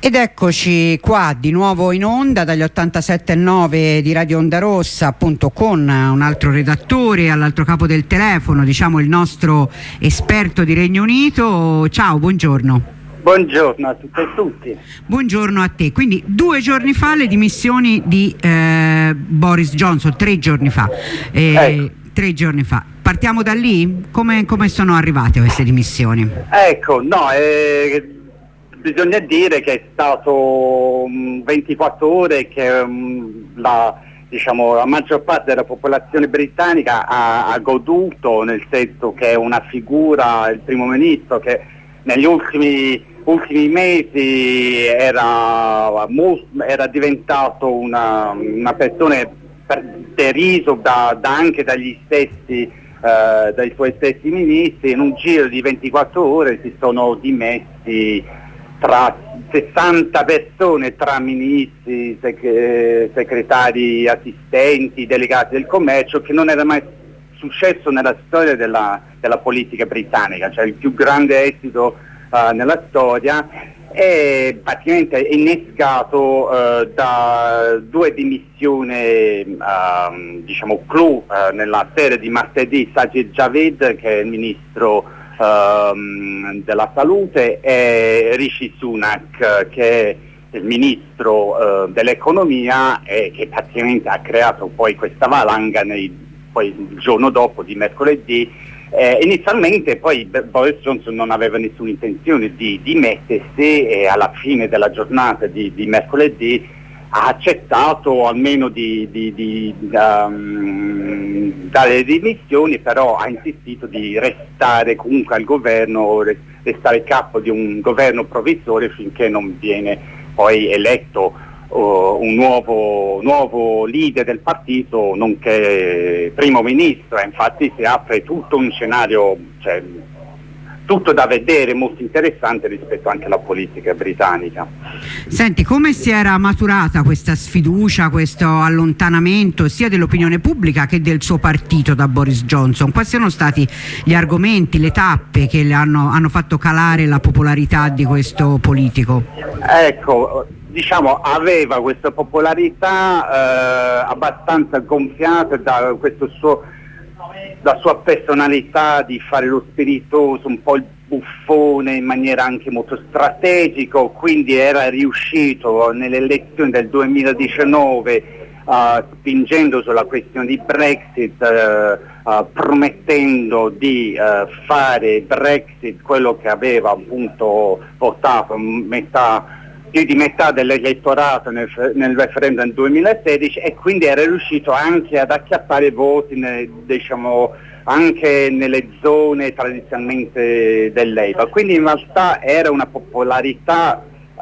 Ed eccoci qua di nuovo in onda dagli 87.9 di Radio Onda Rossa, appunto con un altro redattore all'altro capo del telefono, diciamo il nostro esperto di Regno Unito. Ciao, buongiorno. Buongiorno a tutte e tutti. Buongiorno a te. Quindi 2 giorni fa le dimissioni di Boris Johnson, 3 giorni fa. 3 giorni fa. Partiamo da lì? Come sono arrivate queste dimissioni? Ecco, no, bisogna dire che è stato 24 ore che la maggior parte della popolazione britannica ha goduto, nel senso che è una figura, il primo ministro, che negli ultimi mesi era diventato una persona deriso anche dagli stessi dai suoi stessi ministri. In un giro di 24 ore si sono dimessi tra 60 persone, tra ministri, segretari, assistenti, delegati del commercio, che non era mai successo nella storia della politica britannica, cioè il più grande esito nella storia, è praticamente innescato da 2 dimissioni clou nella serie di martedì. Sajid Javid, che è il ministro della salute, e Rishi Sunak, che è il ministro dell'economia, e che praticamente ha creato poi questa valanga poi il giorno dopo, di mercoledì. Inizialmente poi Boris Johnson non aveva nessuna intenzione di dimettersi, e alla fine della giornata di mercoledì ha accettato almeno di dare le dimissioni, però ha insistito di restare comunque al governo, restare capo di un governo provvisorio finché non viene poi eletto un nuovo leader del partito, nonché primo ministro. Infatti si apre tutto un scenario, cioè, tutto da vedere, molto interessante rispetto anche alla politica britannica. Senti, come si era maturata questa sfiducia, questo allontanamento sia dell'opinione pubblica che del suo partito da Boris Johnson? Quali sono stati gli argomenti, le tappe che hanno fatto calare la popolarità di questo politico? Ecco, aveva questa popolarità abbastanza gonfiata da la sua personalità di fare lo spiritoso, un po' il buffone, in maniera anche molto strategica, quindi era riuscito nelle elezioni del 2019, spingendo sulla questione di Brexit, promettendo di fare Brexit quello che aveva appunto portato più di metà dell'elettorato nel referendum del 2016, e quindi era riuscito anche ad acchiappare voti anche nelle zone tradizionalmente del Labour. Quindi in realtà era una popolarità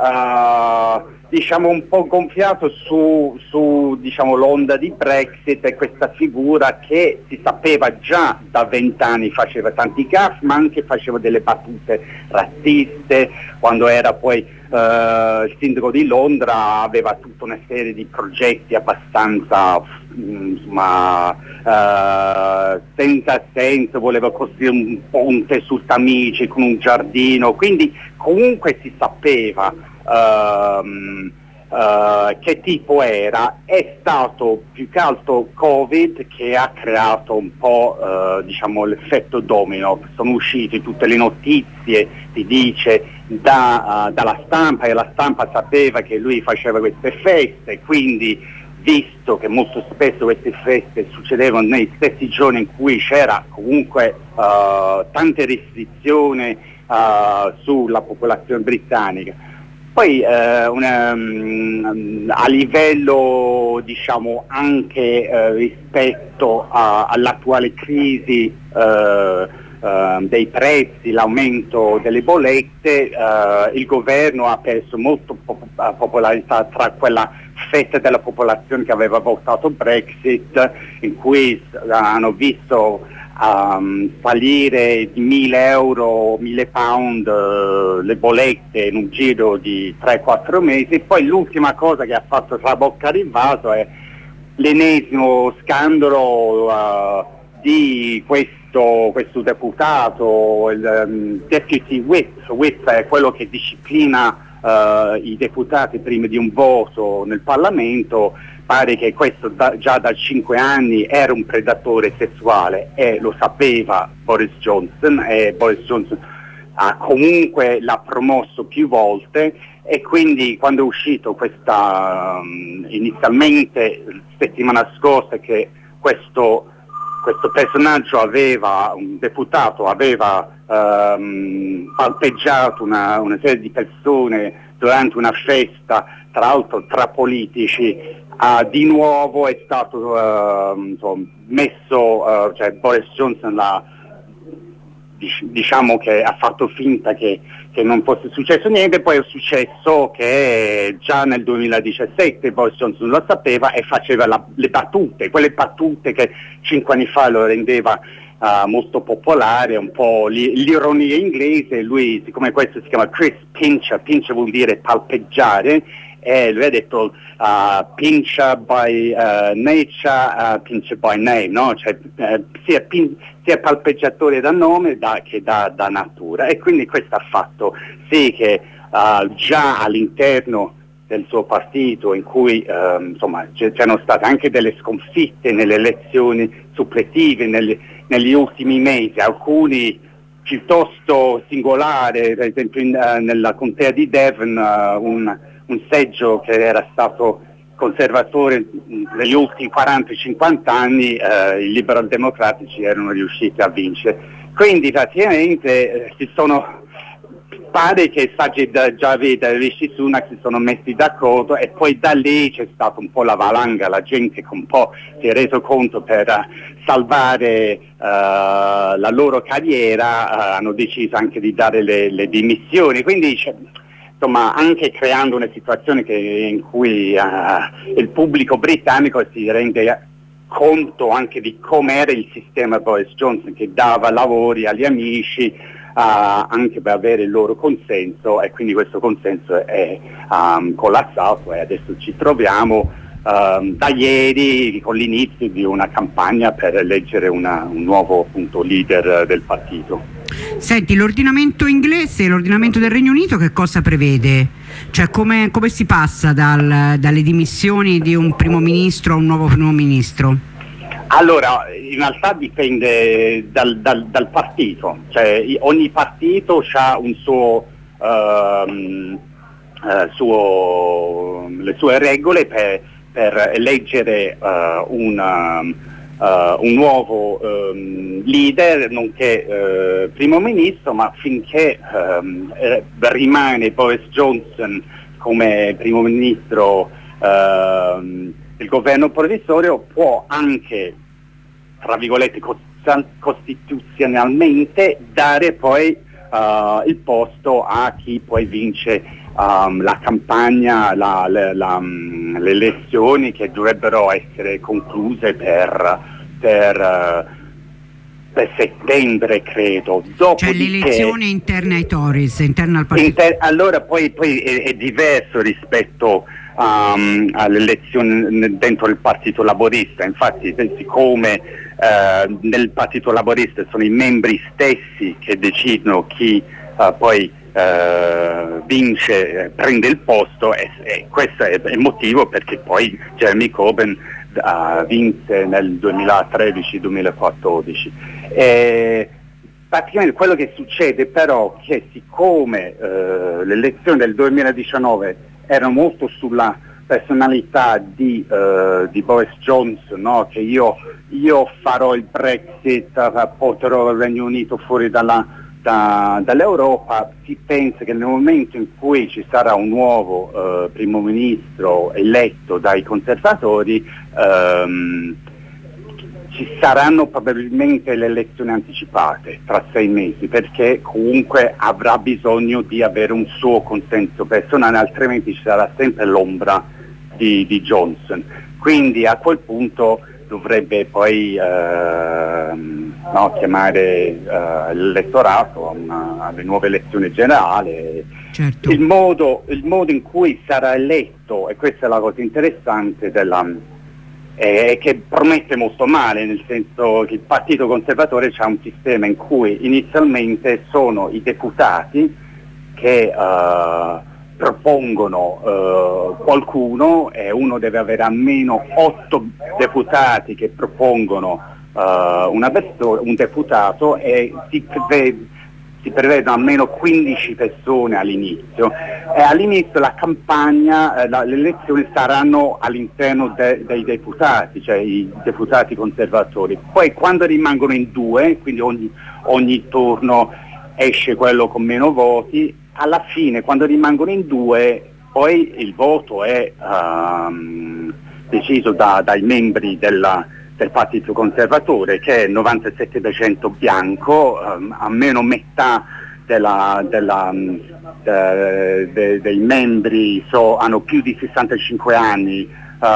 un po' gonfiato su l'onda di Brexit, e questa figura che si sapeva già da 20 anni faceva tanti gaffe, ma anche faceva delle battute razziste. Quando era poi il sindaco di Londra aveva tutta una serie di progetti abbastanza senza senso, voleva costruire un ponte sul Tamigi con un giardino, quindi comunque si sapeva che tipo era. È stato più che altro Covid che ha creato un po' l'effetto domino. Sono uscite tutte le notizie, si dice, dalla stampa, e la stampa sapeva che lui faceva queste feste, quindi, visto che molto spesso queste feste succedevano nei stessi giorni in cui c'era comunque tante restrizioni sulla popolazione britannica. Poi a livello anche rispetto all'attuale crisi dei prezzi, l'aumento delle bollette, il governo ha perso molto popolarità tra quella fetta della popolazione che aveva votato Brexit, in cui hanno visto fallire di 1.000 euro, 1.000 pound le bollette in un giro di 3-4 mesi. Poi l'ultima cosa che ha fatto traboccare il vaso è l'ennesimo scandalo di questo deputato, il deputy whip è quello che disciplina i deputati prima di un voto nel Parlamento. Pare che questo già da 5 anni era un predatore sessuale e lo sapeva Boris Johnson, e Boris Johnson comunque l'ha promosso più volte, e quindi quando è uscito questa inizialmente settimana scorsa che questo personaggio un deputato aveva palpeggiato una serie di persone durante una festa, tra l'altro tra politici, di nuovo è stato messo, cioè Boris Johnson diciamo che ha fatto finta che non fosse successo niente. Poi è successo che già nel 2017 Boris Johnson lo sapeva e faceva le battute, quelle battute che 5 anni fa lo rendeva molto popolare, un po' l'ironia inglese. Lui, siccome questo si chiama Chris Pincher vuol dire palpeggiare, e lui ha detto pincher by nature, pincher by name, no? Cioè, sia palpeggiatore da nome che da natura, e quindi questo ha fatto sì che già all'interno del suo partito, in cui c'erano state anche delle sconfitte nelle elezioni suppletive negli ultimi mesi, alcuni piuttosto singolari, per esempio nella contea di Devon un seggio che era stato conservatore negli ultimi 40-50 anni, i liberal democratici erano riusciti a vincere. Quindi praticamente pare che Sajid Javid e Rishi Sunak si sono messi d'accordo, e poi da lì c'è stata un po' la valanga, la gente che un po' si è reso conto per salvare la loro carriera, hanno deciso anche di dare le dimissioni. Quindi anche creando una situazione in cui il pubblico britannico si rende conto anche di com'era il sistema Boris Johnson, che dava lavori agli amici anche per avere il loro consenso, e quindi questo consenso è collassato, e adesso ci troviamo da ieri con l'inizio di una campagna per eleggere un nuovo appunto leader del partito. Senti, l'ordinamento inglese e l'ordinamento del Regno Unito che cosa prevede? Cioè come si passa dalle dimissioni di un primo ministro a un nuovo primo ministro? Allora, in realtà dipende dal partito, cioè ogni partito ha un le sue regole per eleggere un nuovo leader, nonché primo ministro, ma finché rimane Boris Johnson come primo ministro del governo provvisorio, può anche, tra virgolette, costituzionalmente dare poi il posto a chi poi vince la campagna, le elezioni, che dovrebbero essere concluse per settembre, credo. Cioè le elezioni interne ai Tories, interne al partito. Allora poi è diverso rispetto alle elezioni dentro il Partito Laborista. Infatti, siccome nel Partito Laborista sono i membri stessi che decidono chi poi vince, prende il posto, e questo è il motivo perché poi Jeremy Corbyn vinse nel 2013-2014. Praticamente quello che succede però è che siccome le elezioni del 2019 erano molto sulla personalità di Boris Johnson, no? Che io farò il Brexit, porterò il Regno Unito fuori dall'Europa, si pensa che nel momento in cui ci sarà un nuovo primo ministro eletto dai conservatori, ci saranno probabilmente le elezioni anticipate tra 6 mesi, perché comunque avrà bisogno di avere un suo consenso personale, altrimenti ci sarà sempre l'ombra di Johnson. Quindi a quel punto dovrebbe poi chiamare l'elettorato alle nuove elezioni generali. Certo. Il modo in cui sarà eletto, e questa è la cosa interessante che promette molto male, nel senso che il Partito Conservatore ha un sistema in cui inizialmente sono i deputati che propongono qualcuno e uno deve avere almeno 8 deputati che propongono un deputato, e si prevedono almeno 15 persone all'inizio, e all'inizio la campagna, le elezioni saranno all'interno dei deputati, cioè i deputati conservatori. Poi quando rimangono in 2, quindi ogni turno esce quello con meno voti, alla fine quando rimangono in 2 poi il voto è deciso dai membri del Partito Conservatore, che è il 97% bianco, almeno metà dei membri hanno più di 65 anni,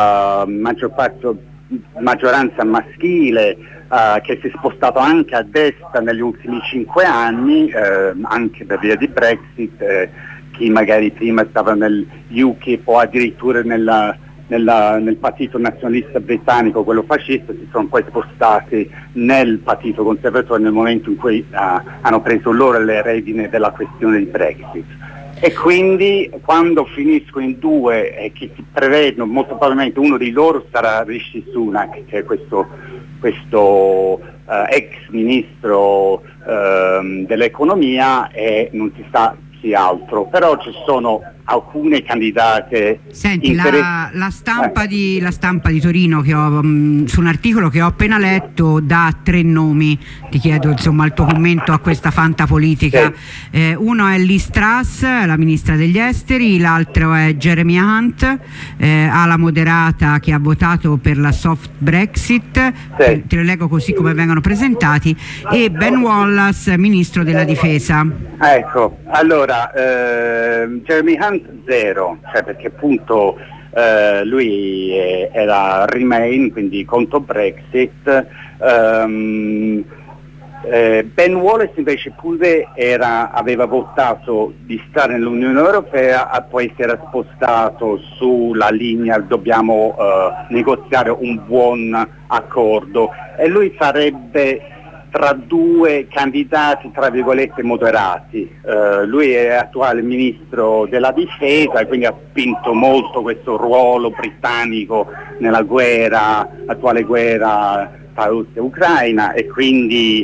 maggioranza maschile, che si è spostato anche a destra negli ultimi 5 anni, anche per via di Brexit. Chi magari prima stava nel UKIP o addirittura nel partito nazionalista britannico, quello fascista, si sono poi spostati nel partito conservatore nel momento in cui hanno preso loro le redine della questione di Brexit. E quindi quando finiscono in 2, e che si prevedono, molto probabilmente uno di loro sarà Rishi Sunak, che è questo ex ministro dell'economia, e non si sa chi altro, però ci sono alcune candidate. Senti, la stampa di Torino, che ho, su un articolo che ho appena letto, dà 3 nomi. Ti chiedo insomma il tuo commento a questa fantapolitica. Sì. Uno è Liz Truss, la ministra degli esteri, l'altro è Jeremy Hunt, ala moderata, che ha votato per la soft Brexit. Sì. Te lo leggo così come vengono presentati, e Ben Wallace, ministro della difesa. Ecco, allora Jeremy Hunt 0, cioè perché appunto lui era Remain, quindi contro Brexit. Ben Wallace invece pure aveva votato di stare nell'Unione Europea, poi si era spostato sulla linea dobbiamo negoziare un buon accordo, e lui sarebbe tra 2 candidati tra virgolette moderati. Lui è attuale ministro della difesa, e quindi ha spinto molto questo ruolo britannico nella attuale guerra tra Russia e Ucraina, e quindi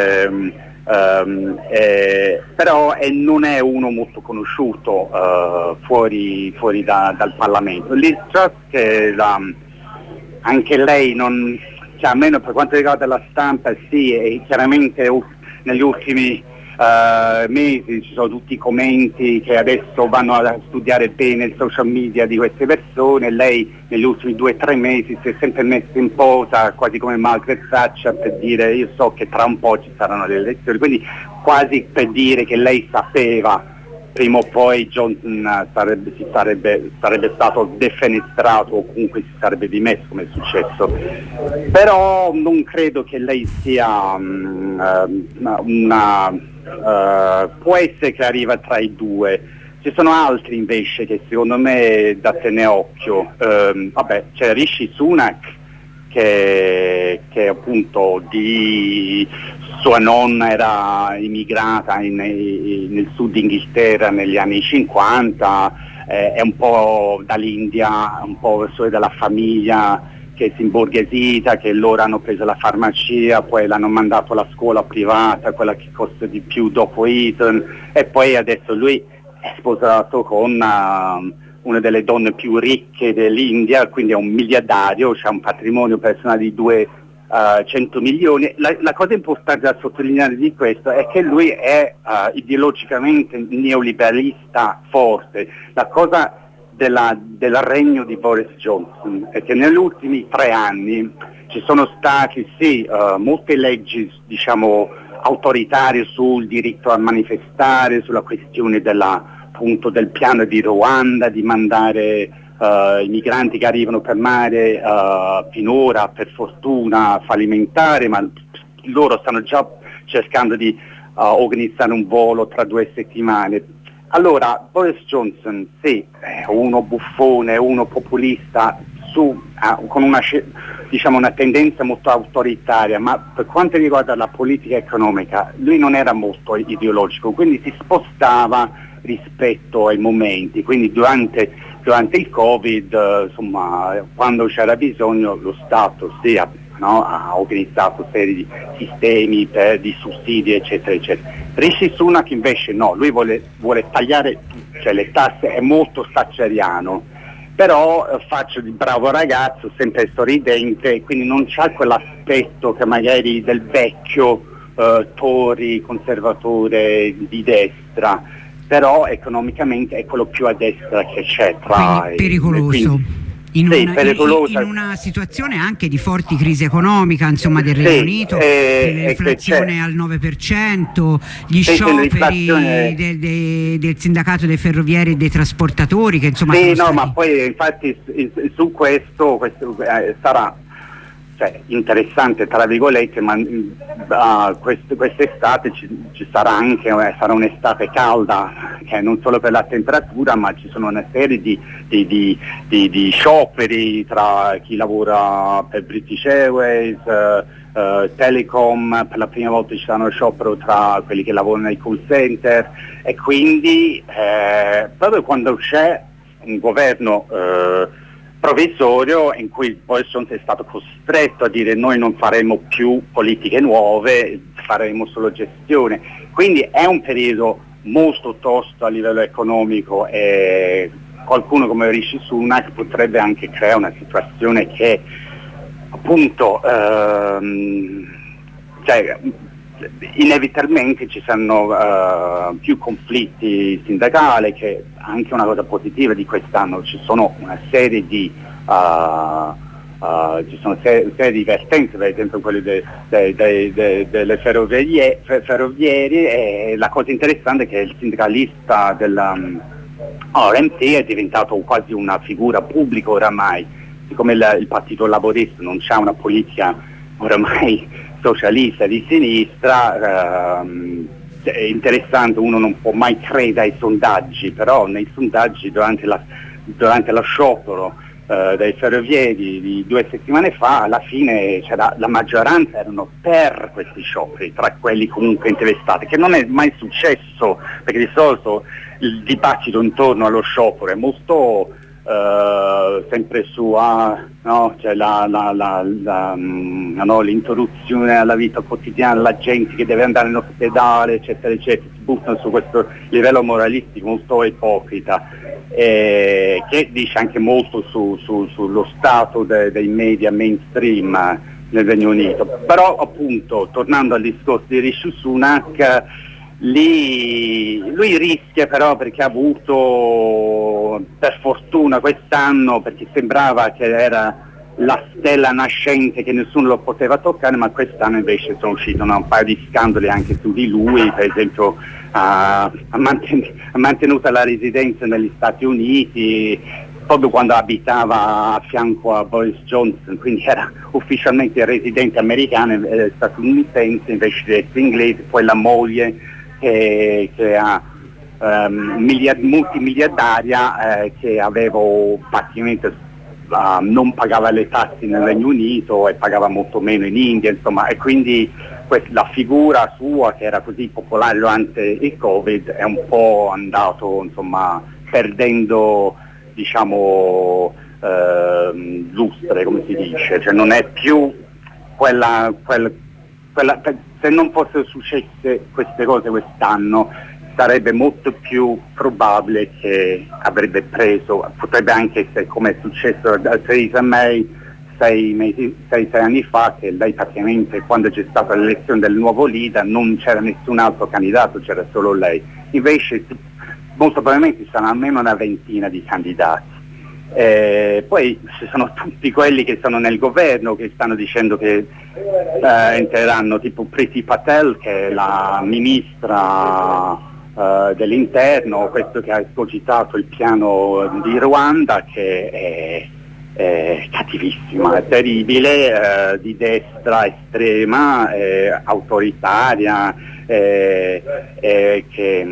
però non è uno molto conosciuto fuori dal Parlamento. Liz Truss, che anche lei non, cioè, almeno per quanto riguarda la stampa, sì, e chiaramente negli ultimi mesi ci sono tutti i commenti che adesso vanno a studiare bene il social media di queste persone. Lei negli ultimi 2 o 3 mesi si è sempre messa in posa, quasi come Margaret Thatcher, per dire io so che tra un po' ci saranno le elezioni, quindi quasi per dire che lei sapeva prima o poi Johnson sarebbe stato defenestrato, o comunque si sarebbe dimesso, come è successo. Però non credo che lei sia può essere che arriva tra i 2. Ci sono altri invece che secondo me da tenere occhio. C'è Rishi Sunak, che appunto di sua nonna era immigrata nel sud Inghilterra negli anni 50, è un po' dall'India, un po' dalla famiglia che si è imborghesita, che loro hanno preso la farmacia, poi l'hanno mandato alla scuola privata, quella che costa di più dopo Eton, e poi adesso lui è sposato con una delle donne più ricche dell'India, quindi è un miliardario, c'ha un patrimonio personale di 200 milioni. La cosa importante da sottolineare di questo è che lui è ideologicamente neoliberista forte. La cosa del regno di Boris Johnson è che negli ultimi 3 anni ci sono stati molte leggi, diciamo, autoritarie sul diritto a manifestare, sulla questione appunto del piano di Ruanda, di mandare i migranti che arrivano per mare, finora per fortuna fallimentare, ma loro stanno già cercando di organizzare un volo tra 2 settimane. Allora Boris Johnson sì, è uno buffone, uno populista con una tendenza molto autoritaria, ma per quanto riguarda la politica economica lui non era molto ideologico, quindi si spostava rispetto ai momenti, quindi durante il Covid, insomma, quando c'era bisogno lo Stato ha organizzato serie di sistemi di sussidi, eccetera, eccetera. Rishi Sunak invece no, lui vuole tagliare, cioè le tasse, è molto thatcheriano, però faccio di bravo ragazzo, sempre sorridente, quindi non c'ha quell'aspetto che magari del vecchio Tory, conservatore di destra, però economicamente è quello più a destra che c'è tra pericoloso. In una situazione anche di forti crisi economica, insomma, del Regno Unito, l'inflazione al 9%, gli scioperi del sindacato dei ferrovieri e dei trasportatori, che insomma ma poi infatti su questo sarà interessante tra virgolette, ma quest'estate ci sarà anche sarà un'estate calda, che non solo per la temperatura, ma ci sono una serie di scioperi tra chi lavora per British Airways, Telecom, per la prima volta ci sarà uno sciopero tra quelli che lavorano nei call center, e quindi proprio quando c'è un governo provvisorio in cui Boris Johnson è stato costretto a dire noi non faremo più politiche nuove, faremo solo gestione, quindi è un periodo molto tosto a livello economico, e qualcuno come Rishi Sunak potrebbe anche creare una situazione che appunto inevitabilmente ci saranno più conflitti sindacali, che anche una cosa positiva di quest'anno, ci sono una serie di serie di vertenze, per esempio quelli delle ferrovieri, e la cosa interessante è che il sindacalista RMT è diventato quasi una figura pubblica oramai, siccome il Partito Laborista non c'ha una politica oramai socialista di sinistra. È interessante, uno non può mai credere ai sondaggi, però nei sondaggi durante lo sciopero dei ferrovieri di 2 settimane fa, alla fine la maggioranza erano per questi scioperi, tra quelli comunque interessati, che non è mai successo, perché di solito il dibattito intorno allo sciopero è molto sempre su l'interruzione alla vita quotidiana, la gente che deve andare in ospedale, eccetera, eccetera, si buttano su questo livello moralistico molto ipocrita, che dice anche molto sullo stato dei media mainstream nel Regno Unito. Però appunto, tornando al discorso di Rishi Sunak, lui rischia però, perché ha avuto per fortuna quest'anno, perché sembrava che era la stella nascente che nessuno lo poteva toccare, ma quest'anno invece sono usciti un paio di scandali anche su di lui. Per esempio ha mantenuto la residenza negli Stati Uniti proprio quando abitava a fianco a Boris Johnson, quindi era ufficialmente residente americano, statunitense invece di essere inglese. Poi la moglie che ha multimiliardaria, che avevo praticamente non pagava le tasse nel Regno Unito e pagava molto meno in India, insomma, e quindi la figura sua, che era così popolare durante il Covid, è un po' andato, insomma, perdendo, diciamo, lustre, come si dice, cioè non è più quella se non fossero successe queste cose quest'anno, sarebbe molto più probabile che avrebbe preso, potrebbe anche essere come è successo a Theresa May 6 anni fa, che lei praticamente, quando c'è stata l'elezione del nuovo leader, non c'era nessun altro candidato, c'era solo lei. Invece molto probabilmente ci saranno almeno una ventina di candidati. Poi ci sono tutti quelli che sono nel governo che stanno dicendo che entreranno, tipo Priti Patel, che è la ministra dell'interno, questo che ha escogitato il piano di Ruanda, che è cattivissima, è terribile, di destra estrema, autoritaria, che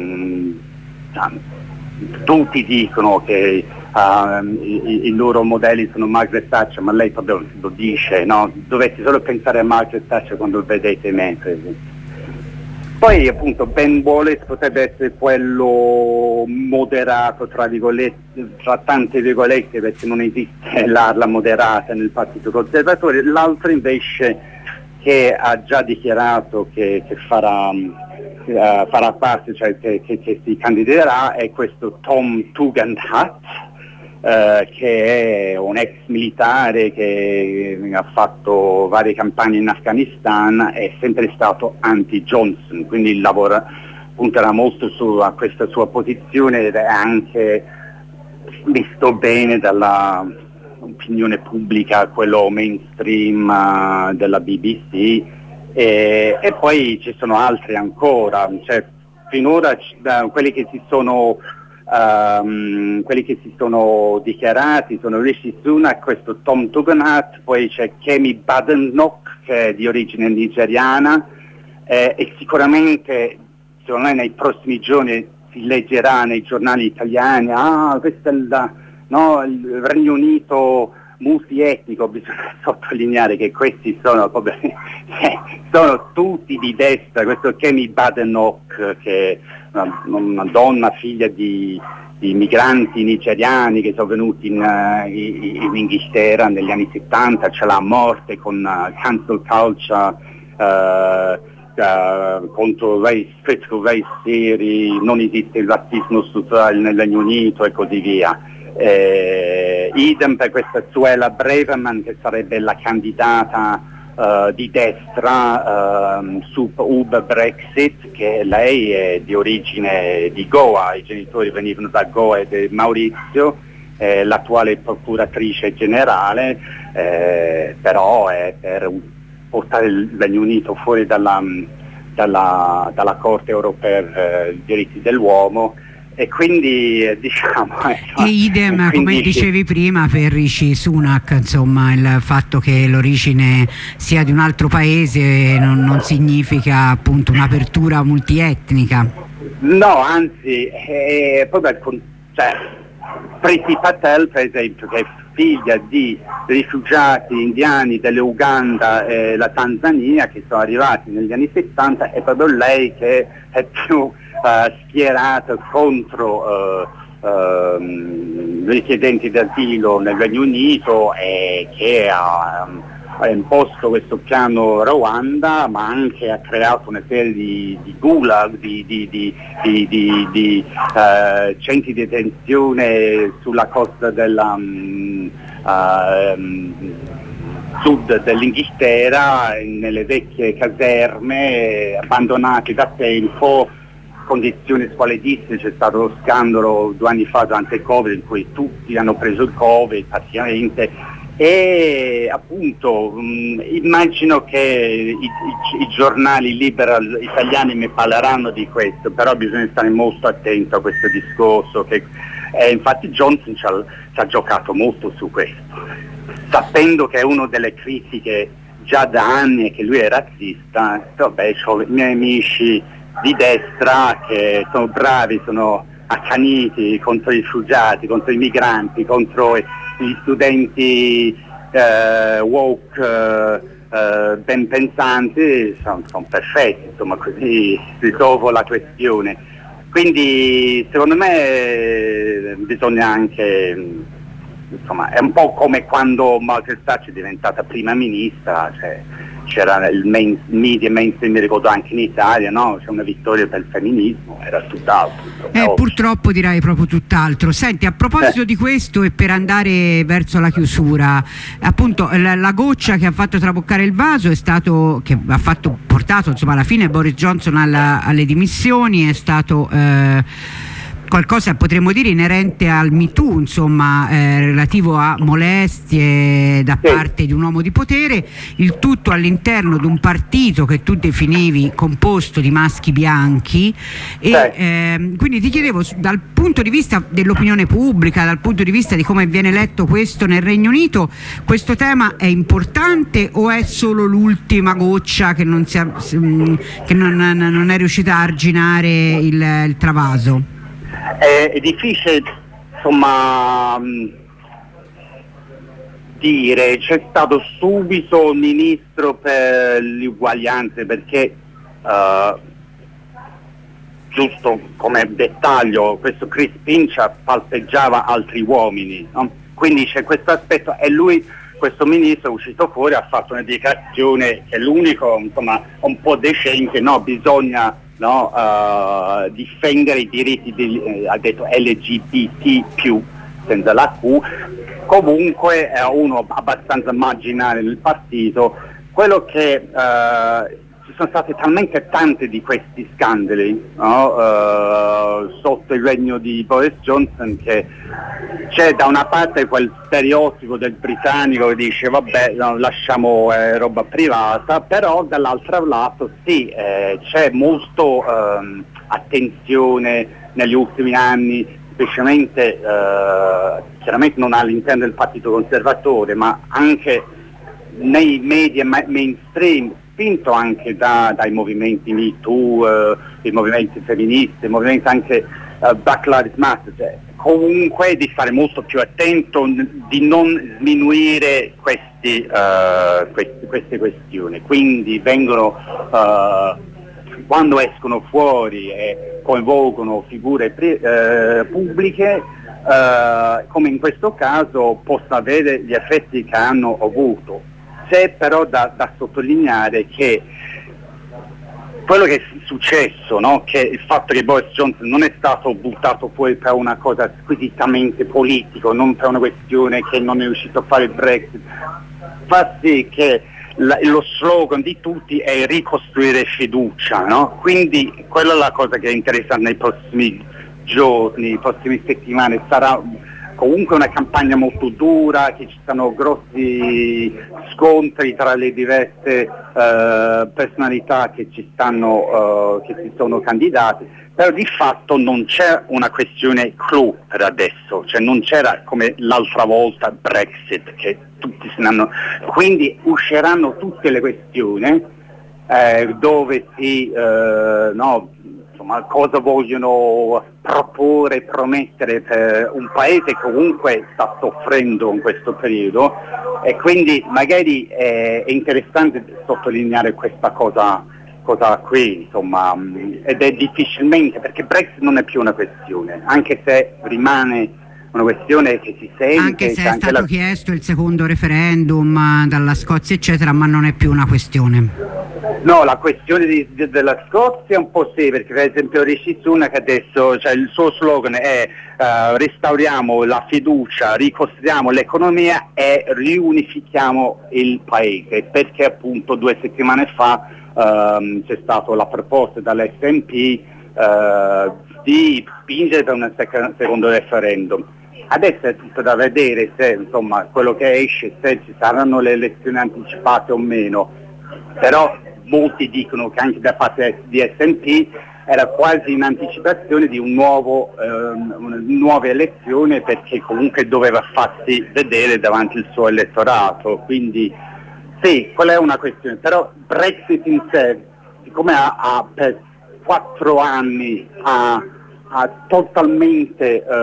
tutti dicono che i loro modelli sono Margaret Thatcher, ma lei proprio lo dice, no? Dovete solo pensare a Margaret Thatcher quando vedete me, per esempio. Poi appunto Ben Wallace potrebbe essere quello moderato, tra virgolette, tra tante virgolette, perché non esiste l'ala moderata nel Partito Conservatore, l'altro invece che ha già dichiarato che farà parte, cioè che si candiderà, è questo Tom Tugendhat, che è un ex militare che ha fatto varie campagne in Afghanistan, è sempre stato anti-Johnson, quindi punterà molto a questa sua posizione ed è anche visto bene dalla opinione pubblica, quello mainstream della BBC, e poi ci sono altri ancora, cioè finora quelli che si sono dichiarati sono Rishi Sunak, questo Tom Tugendhat, poi c'è Kemi Badenoch che è di origine nigeriana, e sicuramente secondo me nei prossimi giorni si leggerà nei giornali italiani, questo è il Regno Unito multietnico. Bisogna sottolineare che questi sono tutti di destra. Questo Kemi Badenoch, che è una donna figlia di migranti nigeriani che sono venuti in Inghilterra negli anni 70, ce l'ha a morte con cancel culture, contro critical race theory, non esiste il razzismo strutturale nel Regno Unito e così via. Idem per questa Suella Braverman, che sarebbe la candidata di destra su Uber Brexit, che lei è di origine di Goa, i genitori venivano da Goa e di Maurizio, l'attuale procuratrice generale, però è per portare il Regno Unito fuori dalla Corte europea per i diritti dell'uomo. E quindi diciamo e idem come dicevi prima per Rishi Sunak, insomma, il fatto che l'origine sia di un altro paese non significa appunto un'apertura multietnica. No, anzi, Priti Patel per esempio, che è figlia di rifugiati indiani dell'Uganda e la Tanzania che sono arrivati negli anni 70, è proprio lei che è più schierata contro richiedenti d'asilo nel Regno Unito, e che ha imposto questo piano Rwanda, ma anche ha creato una serie di gulag, di centri di detenzione sulla costa della sud dell'Inghilterra, nelle vecchie caserme abbandonate da tempo, condizioni squalidissime. C'è stato lo scandalo 2 anni fa durante il Covid in cui tutti hanno preso il Covid praticamente, e appunto immagino che i giornali liberal italiani mi parleranno di questo, però bisogna stare molto attento a questo discorso, che infatti Johnson ci ha giocato molto su questo, sapendo che è una delle critiche già da anni è che lui è razzista. Vabbè, ho i miei amici di destra che sono bravi, sono accaniti contro i rifugiati, contro i migranti, contro gli studenti woke, ben pensanti, sono perfetti, insomma, così risolvo la questione. Quindi secondo me bisogna anche, insomma, è un po' come quando Margaret Thatcher è diventata prima ministra, cioè c'era il media mainstream, mi ricordo anche in Italia, no? C'è una vittoria per il femminismo, era tutt'altro. Purtroppo direi proprio tutt'altro. Senti, a proposito di questo, e per andare verso la chiusura, appunto la goccia che ha fatto traboccare il vaso è stato, che ha portato insomma alla fine Boris Johnson alle dimissioni, è stato qualcosa potremmo dire inerente al Me Too, insomma, relativo a molestie da parte di un uomo di potere, il tutto all'interno di un partito che tu definivi composto di maschi bianchi, e quindi ti chiedevo, dal punto di vista dell'opinione pubblica, dal punto di vista di come viene letto questo nel Regno Unito, questo tema è importante o è solo l'ultima goccia che non è riuscita a arginare il travaso? È difficile, insomma, dire. C'è stato subito il ministro per le uguaglianze, perché giusto come dettaglio, questo Chris Pincher palpeggiava altri uomini, no? Quindi c'è questo aspetto, e lui, questo ministro, è uscito fuori, ha fatto una dichiarazione che è l'unico, insomma, un po' decente, no? Bisogna, no, difendere i diritti ha detto LGBT+, senza la Q. Comunque è uno abbastanza marginale nel partito. Quello che ci sono state talmente tante di questi scandali, no? Sotto il regno di Boris Johnson, che c'è da una parte quel stereotipo del britannico che dice vabbè, no, lasciamo roba privata, però dall'altro lato sì, c'è molto attenzione negli ultimi anni, specialmente chiaramente non all'interno del partito conservatore, ma anche nei media mainstream, spinto anche dai movimenti Me Too, i movimenti femministi, i movimenti anche Black Lives Matter, cioè, comunque di stare molto più attento, di non sminuire queste questioni. Quindi vengono, quando escono fuori e coinvolgono figure pubbliche, come in questo caso, possa avere gli effetti che hanno avuto. C'è però da sottolineare che quello che è successo, no? Che il fatto che Boris Johnson non è stato buttato fuori per una cosa squisitamente politica, non per una questione che non è riuscito a fare il Brexit, fa sì che lo slogan di tutti è ricostruire fiducia, no? Quindi quella è la cosa che è interessante nei prossimi giorni, prossime settimane. Sarà comunque una campagna molto dura, che ci sono grossi scontri tra le diverse personalità che ci sono candidate, però di fatto non c'è una questione clou per adesso, cioè non c'era come l'altra volta Brexit che tutti se ne hanno, quindi usciranno tutte le questioni dove insomma, cosa vogliono proporre, promettere per un paese che comunque sta soffrendo in questo periodo, e quindi magari è interessante sottolineare questa cosa qui, insomma, ed è difficilmente, perché Brexit non è più una questione, anche se rimane una questione che si sente. Anche se è stato chiesto il secondo referendum dalla Scozia eccetera, ma non è più una questione. No, la questione della Scozia un po' sì, perché per esempio Rishi Sunak adesso, cioè, il suo slogan è restauriamo la fiducia, ricostruiamo l'economia e riunifichiamo il paese, perché appunto 2 settimane fa c'è stata la proposta dall'SNP di spingere per un secondo referendum. Adesso è tutto da vedere se, insomma, quello che esce, se ci saranno le elezioni anticipate o meno, però molti dicono che anche da parte di SNP era quasi in anticipazione di una nuova elezione, perché comunque doveva farsi vedere davanti al suo elettorato, quindi sì, quella è una questione, però Brexit in sé, siccome per 4 anni ha totalmente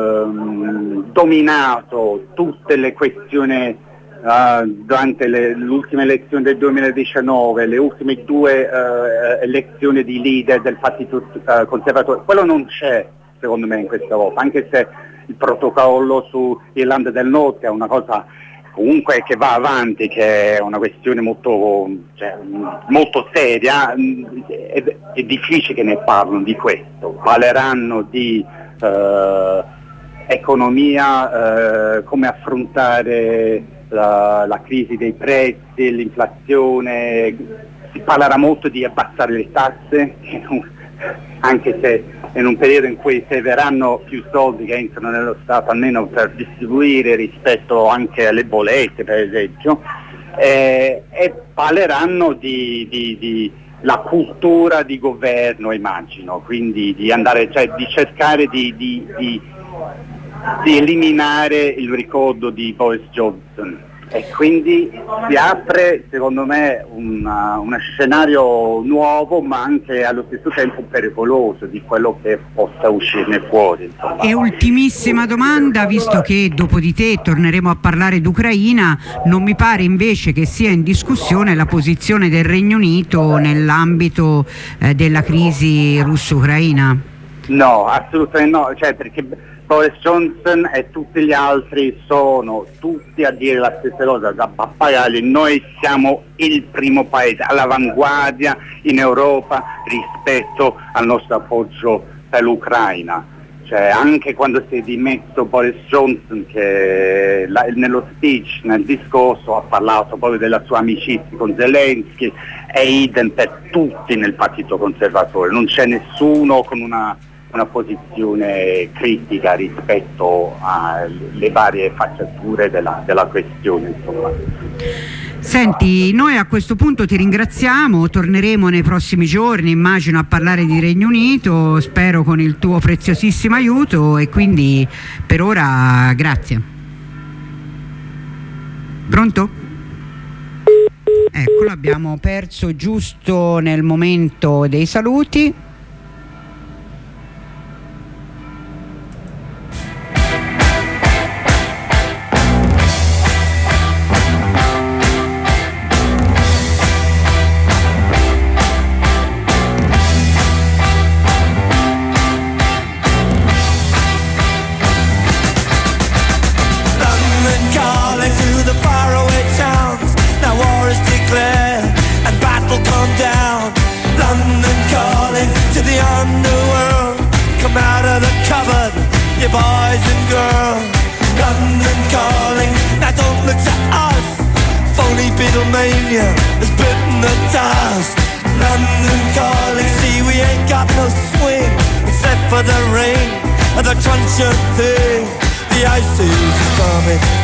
dominato tutte le questioni durante l'ultima elezione del 2019, le ultime 2 elezioni di leader del partito conservatore, quello non c'è secondo me in questa volta, anche se il protocollo su Irlanda del Nord è una cosa comunque che va avanti, che è una questione molto seria, è difficile che ne parlino di questo, parleranno di economia, come affrontare la crisi dei prezzi, l'inflazione, si parlerà molto di abbassare le tasse, anche se in un periodo in cui serviranno più soldi che entrano nello Stato, almeno per distribuire rispetto anche alle bollette per esempio, e parleranno di la cultura di governo, immagino, quindi di andare, cioè di cercare di eliminare il ricordo di Boris Johnson. e quindi si apre secondo me un scenario nuovo, ma anche allo stesso tempo pericoloso di quello che possa uscirne fuori, insomma. E ultimissima domanda, visto che dopo di te torneremo a parlare d'Ucraina, non mi pare invece che sia in discussione la posizione del Regno Unito nell'ambito della crisi russo-ucraina? No, assolutamente no, cioè perché Boris Johnson e tutti gli altri sono tutti a dire la stessa cosa, da pappagalli. Noi siamo il primo paese all'avanguardia in Europa rispetto al nostro appoggio per l'Ucraina. Cioè, anche quando si è dimesso Boris Johnson, che nello speech, nel discorso, ha parlato proprio della sua amicizia con Zelensky, è idem per tutti nel partito conservatore, non c'è nessuno con una posizione critica rispetto alle varie facciature della questione, insomma. Senti, noi a questo punto ti ringraziamo, torneremo nei prossimi giorni, immagino, a parlare di Regno Unito, spero con il tuo preziosissimo aiuto, e quindi per ora grazie. Pronto? Ecco, l'abbiamo perso giusto nel momento dei saluti. Boys and girls, London calling, now don't look to us. Phony Beatlemania has bitten the dust. London calling, see we ain't got no swing, except for the rain and the crunch of thing. The ice age is coming.